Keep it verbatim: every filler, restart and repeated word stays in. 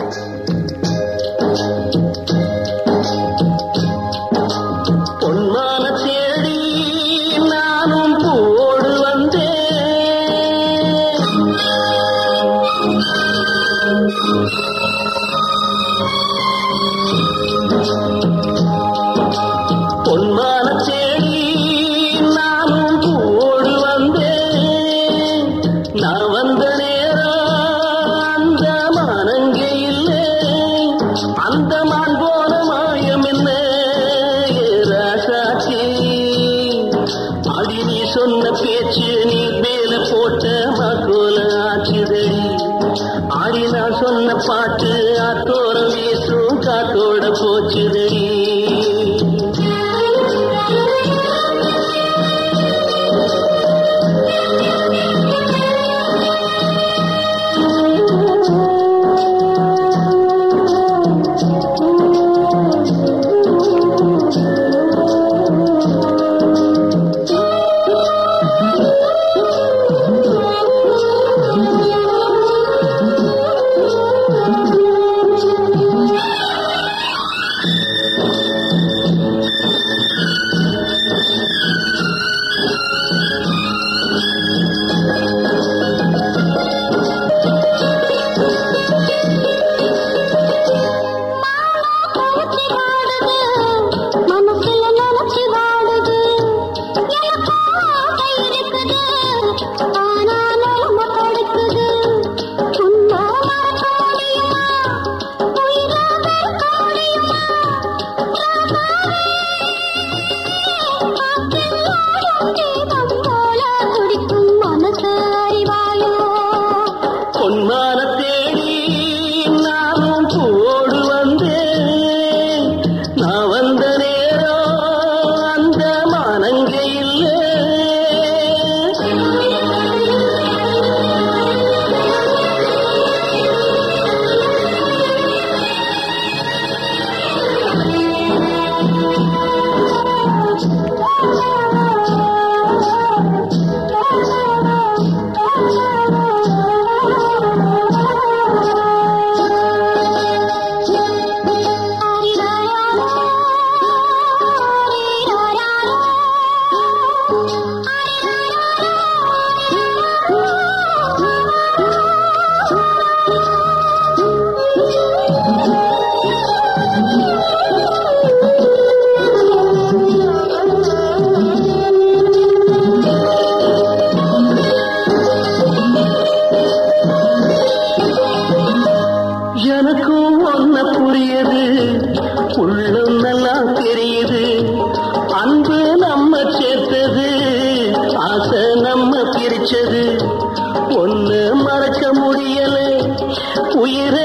பொன்மான தேடி நானும் பூவோடு வந்தேன். பொன்மான தேடி நானும் பூவோடு வந்தேன். நான் வந்த நேரம் அந்த மானங்கே இல்லை. அந்த மான் போன மாயம் என்ன ராசாச்சி? அடி நீ சொன்ன பேச்சு நீ மேல போட்ட மக்கோல ஆச்சுதடி. ஆடி நான் சொன்ன பாட்டு ஆத்தோரம் வீசும் காத்தோட போச்சுதடி. பொன்மான தேடி நானும் பூவோடு வந்தேன். நான் வந்த நேரம் அந்த மானங்கே இல்லை. எனக்கும் ஒன்ன புரியுது, உள்ளம் நல்லா தெரியுது. அன்பு நம்ம சேர்த்தது, ஆசை நம்ம பிரிச்சது. ஒண்ணு மறக்க முடியல, உயிரை